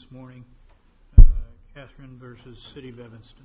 morning, Catherine versus City of Evanston.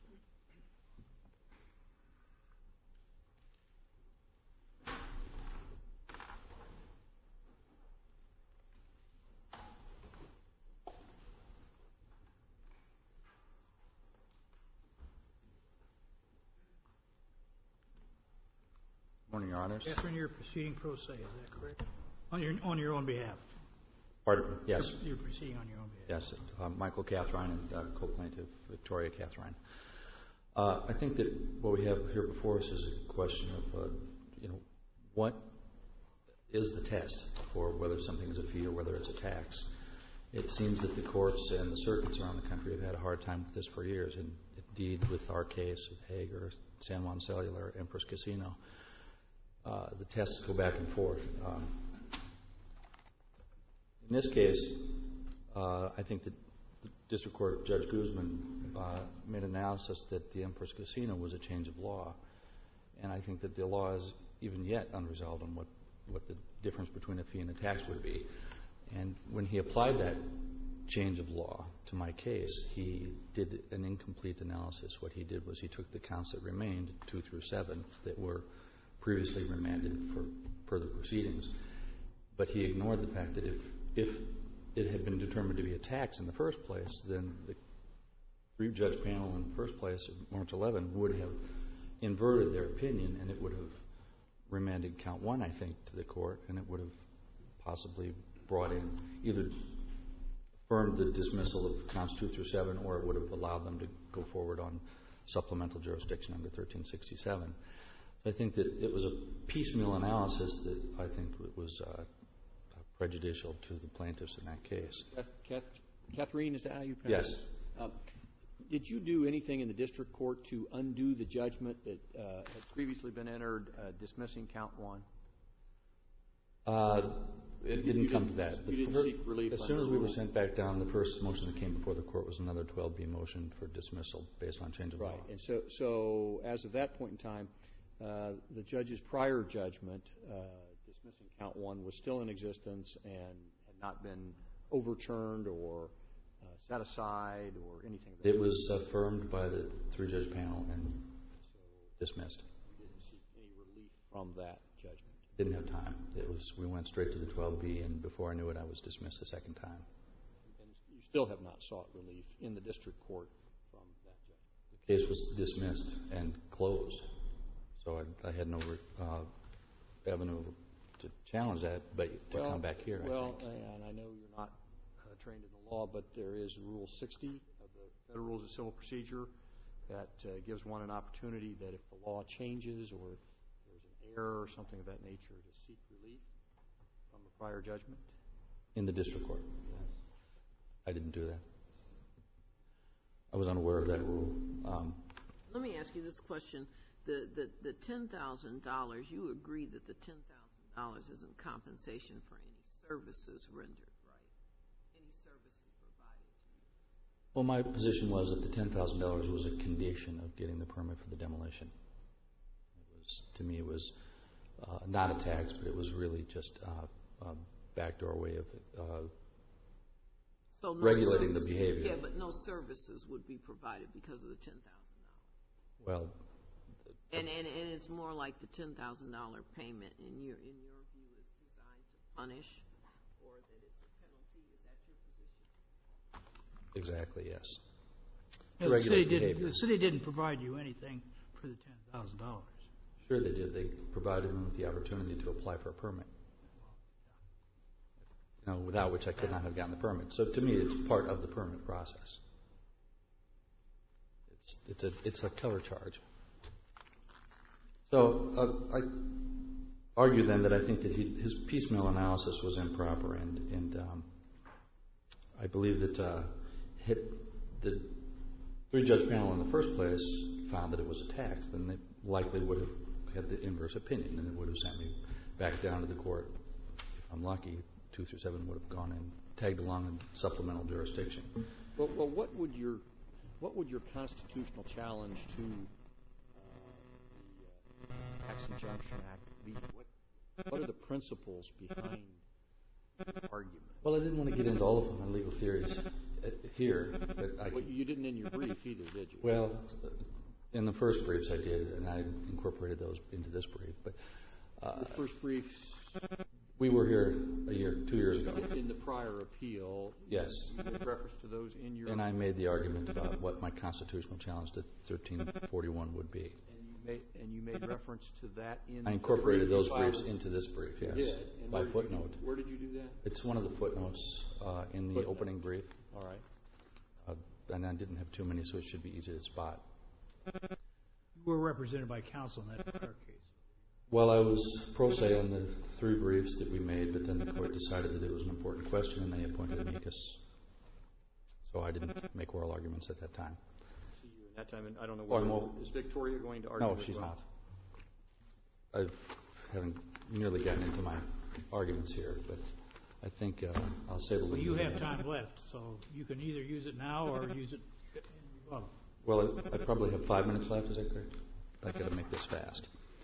Morning, Your Honors. Catherine, you're proceeding pro se, is that correct? On your own behalf? Pardon? Yes. You're proceeding on your own behalf? Yes. Michael Catherine and co-plaintiff Victoria Catherine. I think that what we have here before us is a question of, what is the test for whether something is a fee or whether it's a tax? It seems that the courts and the circuits around the country have had a hard time with this for years, and indeed with our case of Hager, San Juan Cellular, Empress Casino. The tests go back and forth. In this case, I think that the District Court Judge Guzman made an analysis that the Empress Casino was a change of law, and I think that the law is even yet unresolved on what the difference between a fee and a tax would be. And when he applied that change of law to my case, he did an incomplete analysis. What he did was he took the counts that remained, 2 through 7, that were previously remanded for further proceedings, but he ignored the fact that if it had been determined to be a tax in the first place, then the three-judge panel in the first place, March 11, would have inverted their opinion, and it would have remanded count 1, I think, to the court, and it would have possibly brought in either affirmed the dismissal of counts 2 through 7, or it would have allowed them to go forward on supplemental jurisdiction under 1367. I think that it was a piecemeal analysis that I think was prejudicial to the plaintiffs in that case. Catherine, is that how you pronounce it? Yes. Did you do anything in the district court to undo the judgment that had previously been entered dismissing count 1? It didn't come to that. You didn't seek relief? As soon as we were sent back down, the first motion that came before the court was another 12B motion for dismissal based on change of law. Right. And so as of that point in time, the judge's prior judgment dismissing count 1 was still in existence and had not been overturned or set aside or anything of that. It was affirmed by the three-judge panel and dismissed. You didn't seek any relief from that judgment? Didn't have time. We went straight to the 12B, and before I knew it, I was dismissed the second time. And you still have not sought relief in the district court from that judgment? The case was dismissed and closed, so I had no avenue to challenge that, but to come back here. Well, and I know you're not trained in the law, but there is Rule 60 of the Federal Rules of Civil Procedure that gives one an opportunity that if the law changes or there's an error or something of that nature to seek relief from the prior judgment. In the district court? Yes. I didn't do that. I was unaware of that rule. Let me ask you this question. The $10,000, you agree that the $10,000 isn't compensation for any services rendered, right? Any services provided to you? Well, my position was that the $10,000 was a condition of getting the permit for the demolition. To me, it was not a tax, but it was really just a backdoor way of regulating the behavior. Yeah, but no services would be provided because of the $10,000. Well, and it's more like the $10,000 payment in your view is designed to punish, or that it's a penalty. Is that your position? Exactly, yes. The city didn't provide you anything for the $10,000. Sure they did. They provided me with the opportunity to apply for a permit, without which I could not have gotten the permit. So to me, it's part of the permit process. It's a cover charge. So I argue then that I think that his piecemeal analysis was improper, and I believe that the three-judge panel in the first place found that it was a tax. Then they likely would have had the inverse opinion, and it would have sent me back down to the court. If I'm lucky, 2 through 7 would have gone and tagged along in supplemental jurisdiction. Well, what would your constitutional challenge to the Tax Injunction Act be? What are the principles behind the argument? Well, I didn't want to get into all of my legal theories here. But you didn't in your brief either, did you? Well, in the first briefs I did, and I incorporated those into this brief. But the first briefs. We were here 2 years ago. In the prior appeal. Yes. You made reference to those in your. And I made the argument about what my constitutional challenge to 1341 would be. And you made reference to that in. I incorporated those briefs into this brief. Yes. You did. And by footnote. Where did you do that? It's one of the footnotes in the opening brief. All right. And I didn't have too many, so it should be easy to spot. You were represented by counsel in that prior case. Well, I was pro se on the 3 briefs that we made, but then the court decided that it was an important question, and they appointed amicus. So I didn't make oral arguments at that time. At that time, and I don't know whether is Victoria going to argue? No, she's not. I haven't nearly gotten into my arguments here, but I think I'll say a little bit. Well, you have time left, so you can either use it now or use it in rebuttal. Well, I probably have 5 minutes left. Is that correct? I've got to make this fast.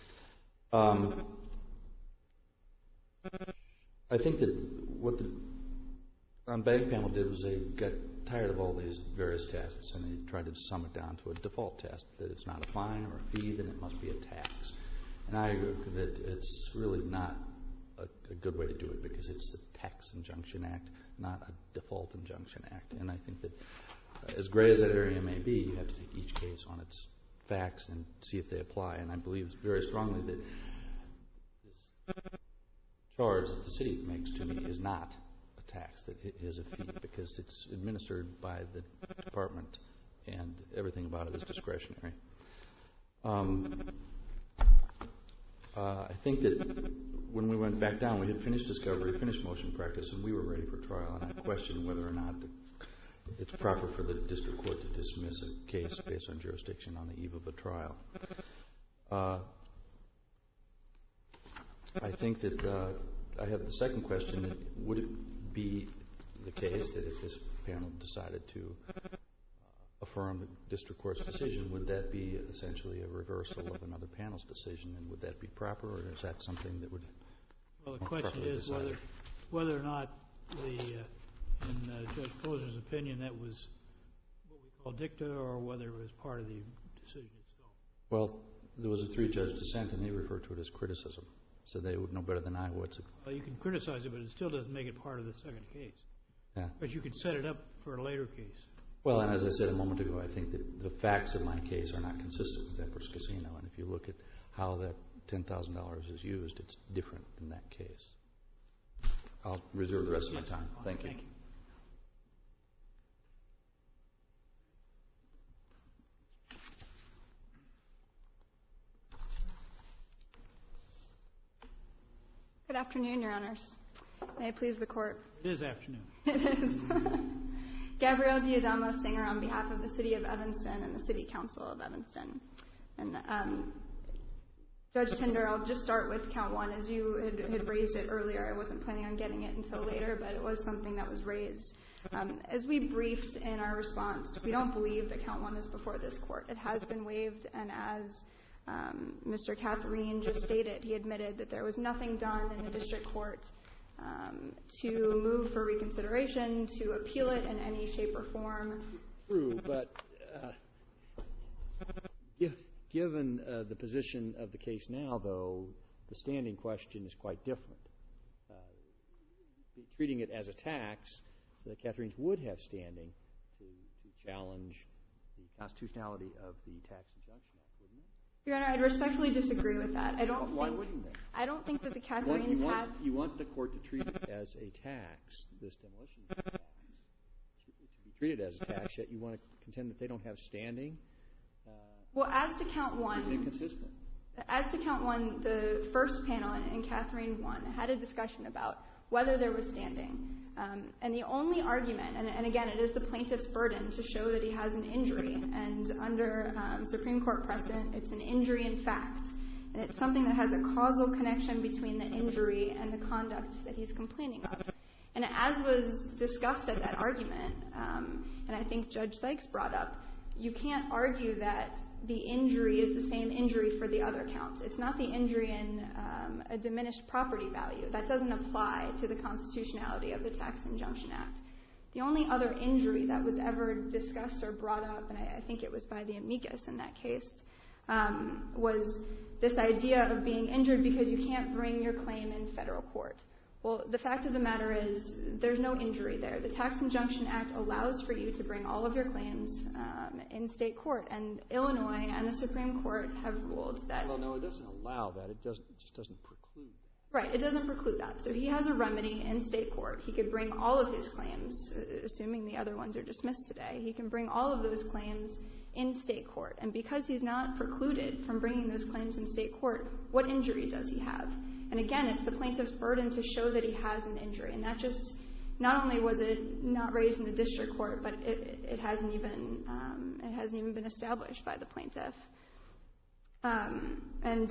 I think that what the bank panel did was they got tired of all these various tests, and they tried to sum it down to a default test, that it's not a fine or a fee, then it must be a tax. And I agree that it's really not a good way to do it, because it's the Tax Injunction Act, not a default injunction act. And I think that as gray as that area may be, you have to take each case on its facts and see if they apply. And I believe very strongly that this charge that the city makes to me is not a tax, that it is a fee, because it's administered by the department and everything about it is discretionary. I think that when we went back down, we had finished discovery, finished motion practice, and we were ready for trial. And I questioned whether or not it's proper for the district court to dismiss a case based on jurisdiction on the eve of a trial. I think that I have the second question. Would it be the case that if this panel decided to affirm the district court's decision, would that be essentially a reversal of another panel's decision, and would that be proper, or is that something that would? Well, the question is whether or not in Judge Posner's opinion that was what we call dicta, or whether it was part of the decision itself. Well, there was a 3-judge dissent, and they referred to it as criticism, so they would know better than I would. Well, you can criticize it, but it still doesn't make it part of the second case. Yeah. But you could set it up for a later case. Well, and as I said a moment ago, I think that the facts of my case are not consistent with Empress Casino, and if you look at how that $10,000 is used, it's different in that case. I'll reserve the rest of my time. Thank you. Good afternoon, Your Honors. May it please the Court. It is afternoon. It is. Gabrielle Diadamo Singer on behalf of the City of Evanston and the City Council of Evanston. And Judge Tinder, I'll just start with count 1. As you had raised it earlier, I wasn't planning on getting it until later, but it was something that was raised. As we briefed in our response, we don't believe that count 1 is before this Court. It has been waived, and as Mr. Catherine just stated, he admitted that there was nothing done in the district court to move for reconsideration, to appeal it in any shape or form. True, but given the position of the case now, though, the standing question is quite different. Treating it as a tax, the Catherines would have standing to challenge the constitutionality of the Tax Injunction Act, wouldn't it? Your Honor, I'd respectfully disagree with that. Why wouldn't they? I don't think that the Catherines have... You want the court to treat it as a tax, this demolition tax, to be treated as a tax, yet you want to contend that they don't have standing? Well, as to count 1... Inconsistent. As to count 1, the first panel in Catherine 1 had a discussion about whether there was standing. And the only argument, and again, it is the plaintiff's burden to show that he has an injury. And under Supreme Court precedent, it's an injury in fact. And it's something that has a causal connection between the injury and the conduct that he's complaining of. And as was discussed at that argument, and I think Judge Sykes brought up, you can't argue that the injury is the same injury for the other counts. It's not the injury in a diminished property value. That doesn't apply to the constitutionality of the Tax Injunction Act. The only other injury that was ever discussed or brought up, and I think it was by the amicus in that case, was this idea of being injured because you can't bring your claim in federal court. Well, the fact of the matter is there's no injury there. The Tax Injunction Act allows for you to bring all of your claims in state court, and Illinois and the Supreme Court have ruled that... Well, no, it doesn't allow that. It just doesn't preclude that. Right, it doesn't preclude that. So he has a remedy in state court. He could bring all of his claims, assuming the other ones are dismissed today. He can bring all of those claims in state court. And because he's not precluded from bringing those claims in state court, what injury does he have? And again, it's the plaintiff's burden to show that he has an injury. And that just, not only was it not raised in the district court, but it hasn't even been established by the plaintiff. And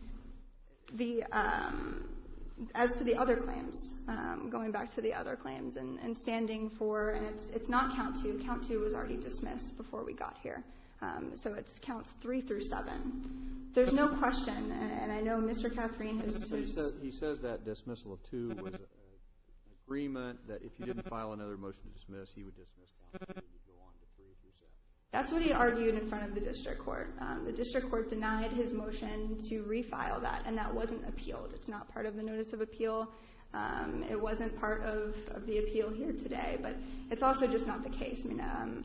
as to the other claims, going back to the other claims and standing for, and it's not count 2. Count 2 was already dismissed before we got here. So it's counts 3 through 7. There's no question, and I know Mr. Catherine has... He says that dismissal of 2 was an agreement that if you didn't file another motion to dismiss, he would dismiss count 2 and you'd go on to 3 through 7. That's what he argued in front of the district court. The district court denied his motion to refile that, and that wasn't appealed. It's not part of the notice of appeal. It wasn't part of the appeal here today, but it's also just not the case. I mean,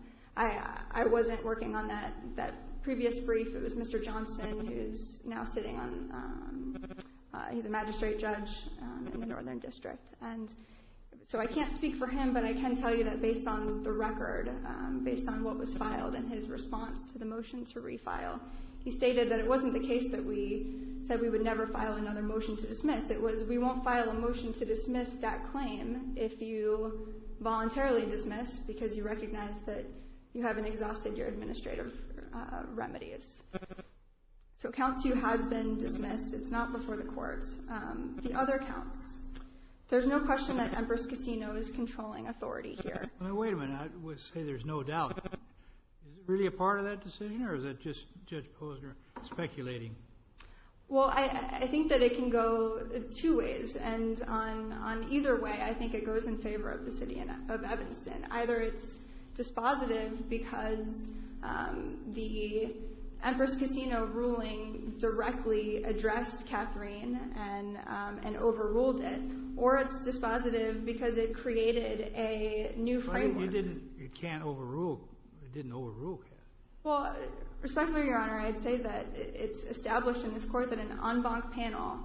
I wasn't working on that previous brief. It was Mr. Johnson, who's now sitting on, he's a magistrate judge in the Northern District. And so I can't speak for him, but I can tell you that based on the record, based on what was filed and his response to the motion to refile, he stated that it wasn't the case that we said we would never file another motion to dismiss. It was, we won't file a motion to dismiss that claim if you voluntarily dismiss because you recognize that you haven't exhausted your administrative remedies. So count 2 has been dismissed. It's not before the court. The other counts, there's no question that Empress Casino is controlling authority here. Well, wait a minute. I would say there's no doubt. Is it really a part of that decision, or is it just Judge Posner speculating? Well, I think that it can go 2 ways, and on either way, I think it goes in favor of the city of Evanston. Either it's dispositive because the Empress Casino ruling directly addressed Catherine and overruled it, or it's dispositive because it created a new framework. It can't overrule. It didn't overrule Catherine. Well, respectfully, Your Honor, I'd say that it's established in this court that an en banc panel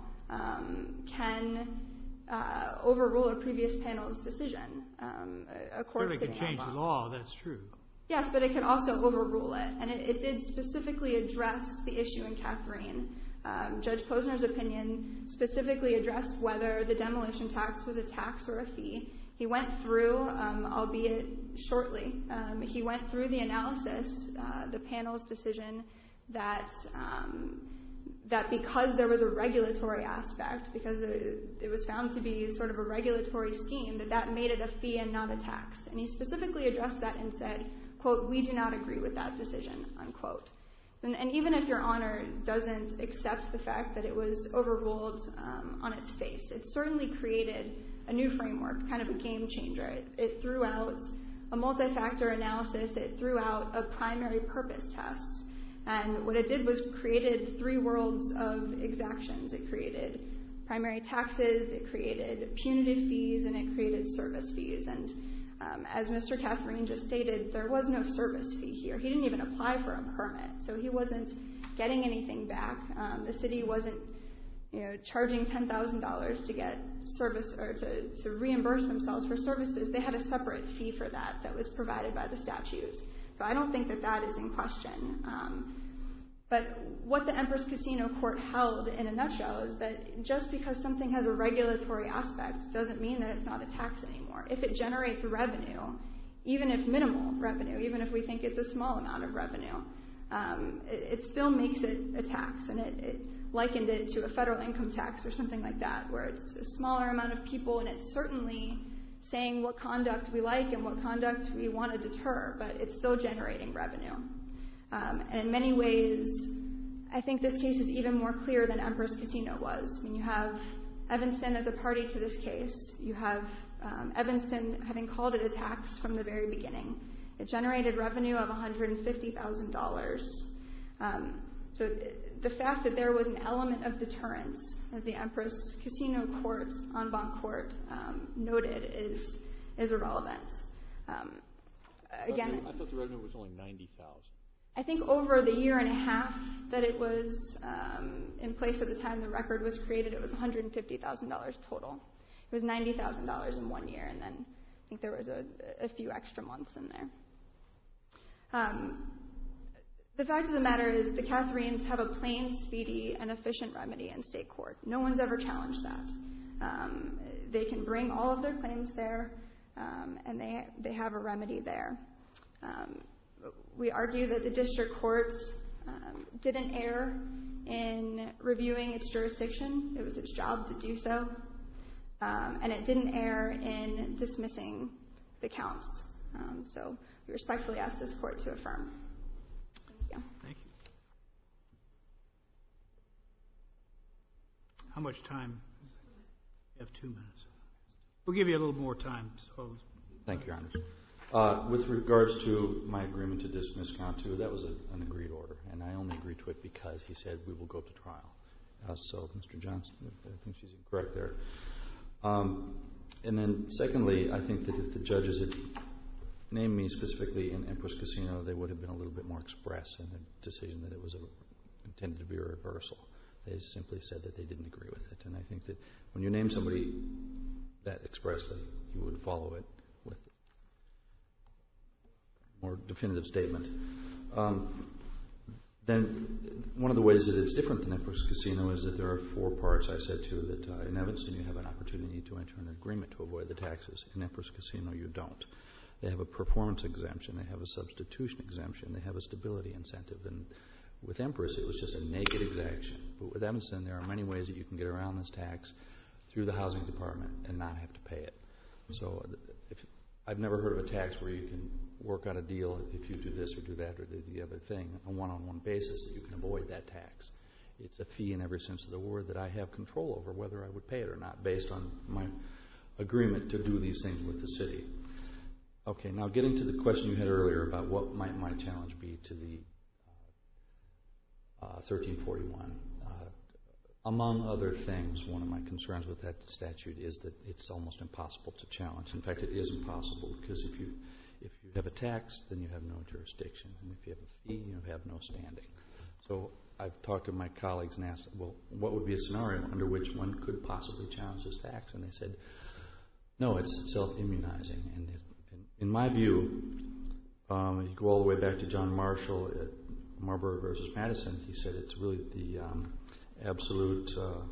can overrule a previous panel's decision. A court Certainly can change the law, that's true. Yes, but it can also overrule it. And it did specifically address the issue in Catherine. Judge Posner's opinion specifically addressed whether the demolition tax was a tax or a fee. He went through, albeit shortly, he went through the analysis, the panel's decision that because there was a regulatory aspect, because it was found to be sort of a regulatory scheme, that made it a fee and not a tax. And he specifically addressed that and said, quote, "We do not agree with that decision," unquote. And even if Your Honor doesn't accept the fact that it was overruled on its face, it certainly created a new framework, kind of a game changer. It threw out a multi-factor analysis. It threw out a primary purpose test. And what it did was created 3 worlds of exactions. It created primary taxes, it created punitive fees, and it created service fees. And as Mr. Catherine just stated, there was no service fee here. He didn't even apply for a permit, so he wasn't getting anything back. The city wasn't, charging $10,000 to get service or to reimburse themselves for services. They had a separate fee for that was provided by the statute. So I don't think that is in question. But what the Empress Casino Court held in a nutshell is that just because something has a regulatory aspect doesn't mean that it's not a tax anymore. If it generates revenue, even if minimal revenue, even if we think it's a small amount of revenue, it still makes it a tax. And it likened it to a federal income tax or something like that, where it's a smaller amount of people, and it's certainly saying what conduct we like and what conduct we want to deter, but it's still generating revenue. And in many ways, I think this case is even more clear than Empress Casino was. I mean, you have Evanston as a party to this case. You have Evanston having called it a tax from the very beginning. It generated revenue of $150,000. So the fact that there was an element of deterrence, as the Empress Casino Court, en banc court, noted, is irrelevant. Again, I thought the revenue was only $90,000. I think over the year and a half that it was in place at the time the record was created, it was $150,000 total. It was $90,000 in 1 year, and then I think there was a few extra months in there. The fact of the matter is the Catharines have a plain, speedy, and efficient remedy in state court. No one's ever challenged that. They can bring all of their claims there, and they have a remedy there. We argue that the district court didn't err in reviewing its jurisdiction. It was its job to do so. And it didn't err in dismissing the counts. So we respectfully ask this court to affirm. Thank you. Thank you. How much time? You have 2 minutes. We'll give you a little more time. So. Thank you, Your Honor. With regards to my agreement to dismiss count 2, that was an agreed order, and I only agreed to it because he said we will go to trial. So, Mr. Johnson, I think she's incorrect there. And then, secondly, I think that if the judges had named me specifically in Empress Casino, they would have been a little bit more express in the decision that it was intended to be a reversal. They simply said that they didn't agree with it, and I think that when you name somebody that expressly, you would follow it with a more definitive statement. Then one of the ways that it's different than Empress Casino is that there are 4 parts. I said to that in Evanston you have an opportunity to enter an agreement to avoid the taxes. In Empress Casino you don't. They have a performance exemption. They have a substitution exemption. They have a stability incentive. And with Empress it was just a naked exaction. But with Evanston there are many ways that you can get around this tax through the housing department and not have to pay it. So I've never heard of a tax where you can work out a deal if you do this or do that or do the other thing on a one-on-one basis that you can avoid that tax. It's a fee in every sense of the word that I have control over whether I would pay it or not based on my agreement to do these things with the city. Okay, now getting to the question you had earlier about what might my challenge be to the 1341. Among other things, one of my concerns with that statute is that it's almost impossible to challenge. In fact, it is impossible because if you have a tax, then you have no jurisdiction. And if you have a fee, you have no standing. So I've talked to my colleagues and asked, well, what would be a scenario under which one could possibly challenge this tax? And they said, no, it's self-immunizing. And in my view, you go all the way back to John Marshall at Marbury versus Madison. He said it's really the absolute,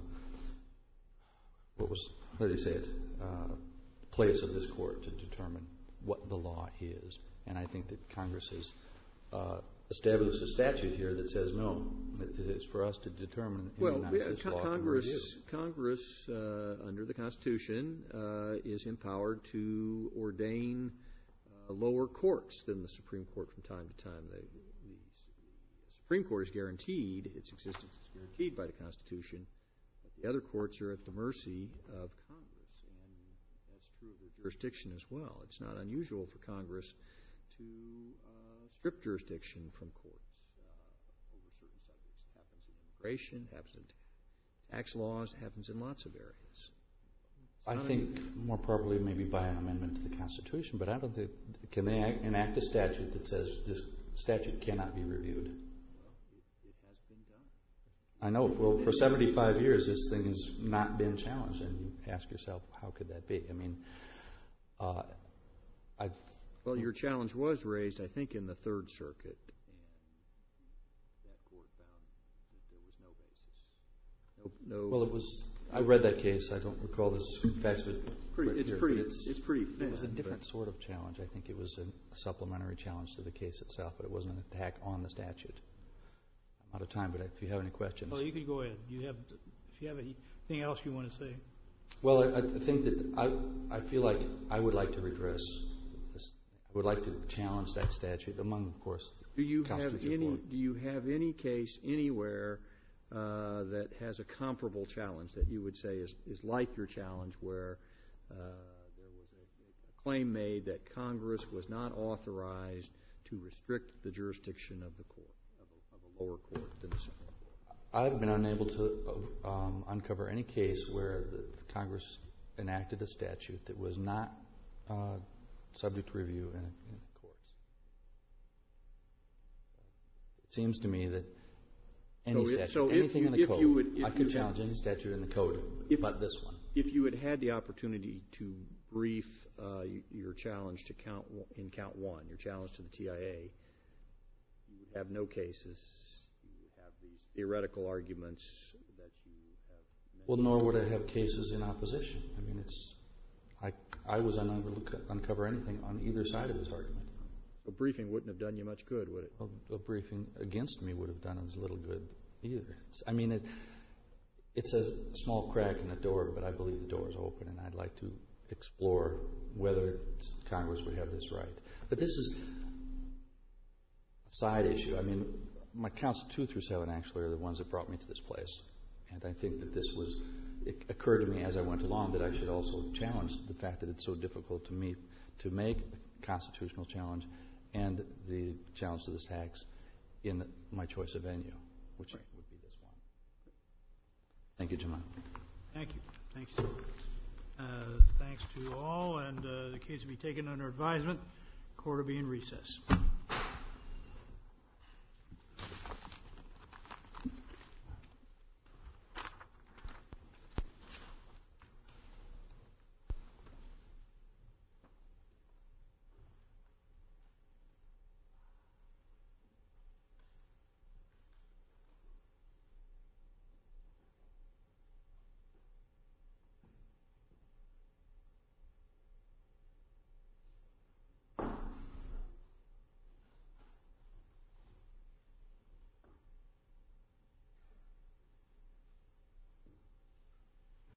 how did he say it, place of this court to determine what the law is. And I think that Congress has established a statute here that says no, it's for us to determine and immunize this law. Congress, under the Constitution, is empowered to ordain lower courts than the Supreme Court from time to time. The Supreme Court is guaranteed, its existence is guaranteed by the Constitution, but the other courts are at the mercy of Congress, and that's true of their jurisdiction as well. It's not unusual for Congress to strip jurisdiction from courts over certain subjects. It happens in immigration, it happens in tax laws, it happens in lots of areas. I think more properly maybe by an amendment to the Constitution, but I don't think, can they enact a statute that says this statute cannot be reviewed? It has been done. I know. Well, for 75 years, this thing has not been challenged, and you ask yourself, how could that be? I mean, well, your challenge was raised, I think, in the Third Circuit, and that court found that there was no basis. Well, it was. I read that case. I don't recall the facts of it. It's pretty thin. It was a different sort of challenge. I think it was a supplementary challenge to the case itself, but it wasn't an attack on the statute. I'm out of time, but if you have any questions. Well, you could go ahead. If you have anything else you want to say. Well, I think that I feel like I would like to redress this. I would like to challenge that statute among, of course, Do you have any case anywhere that has a comparable challenge that you would say is like your challenge, where there was claim made that Congress was not authorized to restrict the jurisdiction of the court, of a lower court than the Supreme Court. I've been unable to uncover any case where the Congress enacted a statute that was not subject to review in the courts. It seems to me that any statute, anything in the code, I could challenge any statute in the code but this one. If you had had the opportunity to brief your challenge to count 1, your challenge to the TIA, you would have no cases. You would have these theoretical arguments that you have mentioned. Well, nor would I have cases in opposition. I mean, I was unable to uncover anything on either side of this argument. A briefing wouldn't have done you much good, would it? A briefing against me would have done as little good either. I mean, it's a small crack in the door, but I believe the door is open, and I'd like to explore whether Congress would have this right. But this is a side issue. I mean, my counts 2 through 7 actually are the ones that brought me to this place. And I think that it occurred to me as I went along that I should also challenge the fact that it's so difficult to me to make a constitutional challenge and the challenge to this tax in my choice of venue, which would be this one. Thank you, Jemima. Thank you. Thanks. Thanks to all, and the case will be taken under advisement. Court will be in recess.